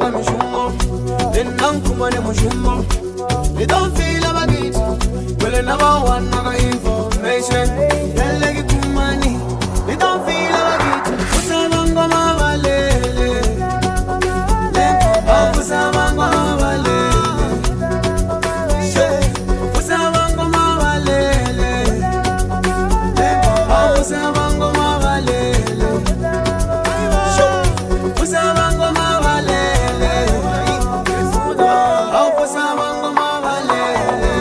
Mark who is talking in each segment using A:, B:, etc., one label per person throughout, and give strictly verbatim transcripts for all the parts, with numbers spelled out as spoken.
A: ga mishumo Dinnan kuma ne mushumo We don't feel about it Well never one naga information Yalagi kumani We don't feel about it Usabango mabalele Oh usabango mabalele Usabango mabalele Oh usabango mabalele Usabango mabalele Oh usabango mabalele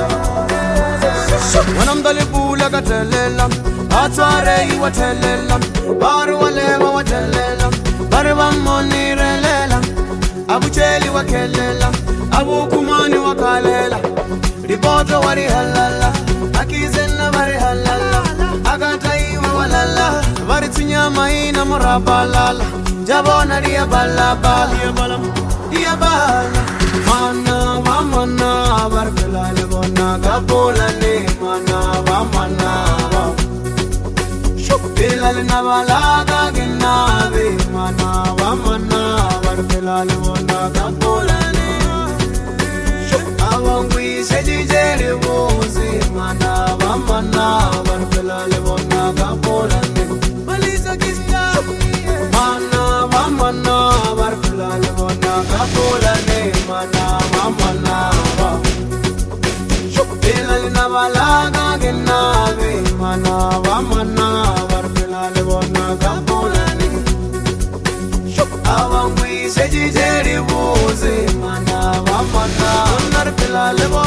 A: Wanamdali bula katelela Atware iwa telela Baru walewa wa telela Baru wa monirelela Abu cheli wa kelela Abu kumani wa kalela Ripoto wari halala Akizena wari halala Agata iwa walala Wari tunyama ina murabalala Jabona ria bala bala Dia bala Mana wa mana Barkelale bona Kapola ne mana wa mana wa Bilal na balaga ginnabe Mana wa mana Barkelale bona Kapola ne Awangwi sejijere wozi Mana wa mana Barkelale bona Kapola ne Balisa kista Mana wa mana Barkelale bona Kapola ne Mana wa mana wa Bilal na balaga ginnabe Mana wa mana Barkelale bona Kapola ne Awangwi sejijere wozi Mana wa mana Barkelale bona